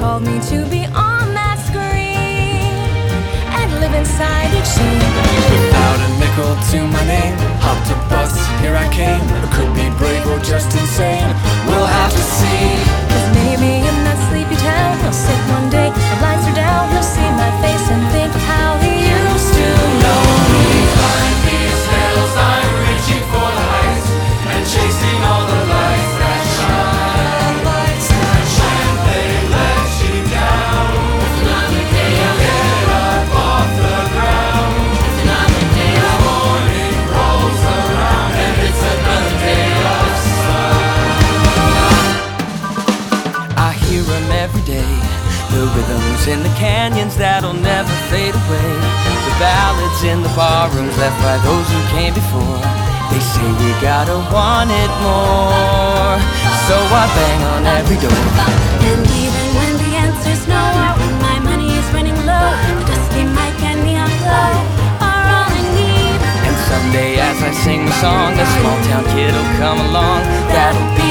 called me to be on that screen and live inside each scene. Without a nickel to my name, hopped a bus, here I came. I could be brave or just insane, we'll have to see. 'Cause maybe in that sleepy town I'll sit one day, the lights are down, he'll see my face and think how he used to know me. Behind these hills I'm reaching for the heights and chasing all the lights that shine. Lights that shine, they let you down. It's another day of get up off the ground. It's another day of morning rolls around and it's another day of sun. I hear them every day, the rhythms in the canyons that'll never fade away, the ballads in the barrooms left by those who came before. They say we gotta want it more, so I bang on every door. And even when the answer's no, or when my money is running low, the dusty mic and neon glow are all I need. And someday as I sing the song, a small town kid'll come along that'll be